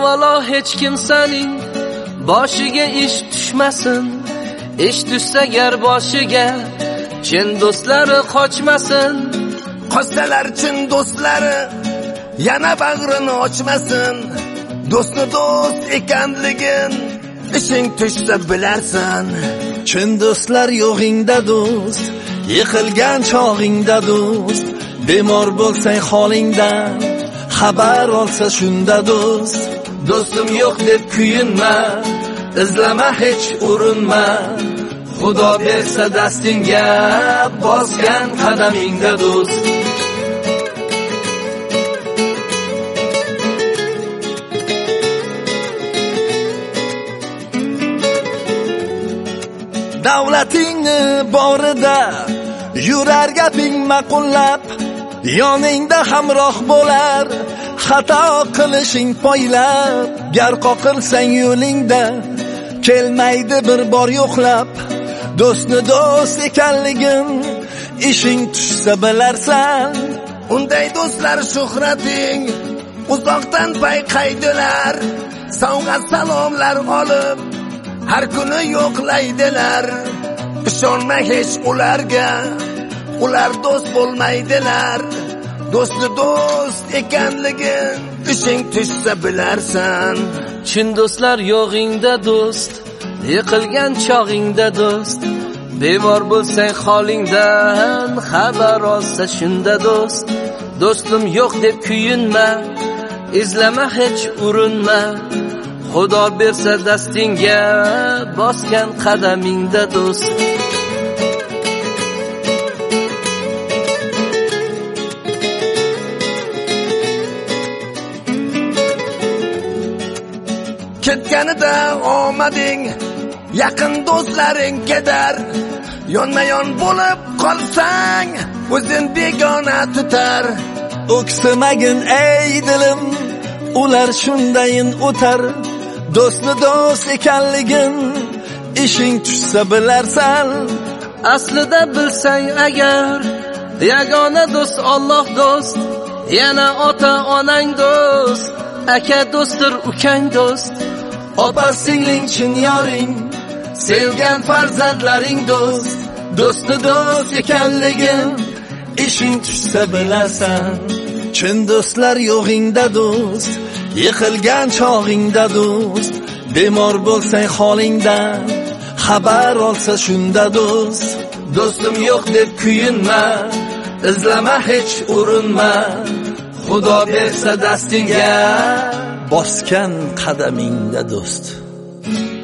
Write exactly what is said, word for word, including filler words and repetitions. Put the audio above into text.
avvalo hech kimsaning boshiga ish tushmasin. Ish tushsa gar boshiga chin do'stlari qochmasin. Qochsalar chin do'stlari yana bag'rini ochmasin. Do'stni do'st ekanligin ishing tushsa bilarsan. Chin do'stlar yo'g'ingda do'st, yiqilgan chog'ingda do'st, bemor bo'lsang holingdan xabar olsa shunda do'st. Do'stim yo'q deb kuyinma, izlama hech urinma. Xudo bersa dastingga bosgan qadamingda do'st. Davlatingni borida yurar gaping ma'qullab, yoningda hamroh bo'lar xato qilishing poylab. Gar qoqilsang yo'lingda kelmaydi bir bor yo'qlab. Do'stni do'st ekanligin ishing tushsa bilarsan. Unday do'stlar shuhrating uzoqdan payqaydilar. Sovg'a salomlar olib har kuni yo'qlaydilar. Ishonma hech ularga, ular do'st bo'lmaydilar. Do'stni do'st ekanligin ishing tushsa bilarsan. Chin do'stlar yo'g'ingda do'st, yiqilgan chog'ingda do'st, bemor bo'lsang holingdan xabar olsa shunda do'st. Do'stim yo'q deb kuyinma, izlama hech urinma. Xudo bersa dastingga bosgan qadamingda do'st. Ketganida omading yaqin do'stlaring kedar. Yonma-yon bo'lib qolsang o'zin begona tutar. O'ksimagin ey dilim, ular shundayin o'tar. Do'stni do'st ekanligin ishing tushsa bilarsan. Aslida bilsang agar yagona do'st Alloh do'st, yana ota onang do'st, aka do'stdir ukang do'st, opa singling chin yoring, sevgan farzandlaring do'st. Do'stni do'st ekanligin ishing tushsa bilarsan. Chin do'stlar yo'g'ingda do'st, yiqilgan chog'ingda do'st, bemor bo'lsang holingdan xabar olsa shunda do'st. Do'stim yo'q deb kuyinma, izlama hech urinma. Xudo bersa dastingga bosgan qadamingda do'st.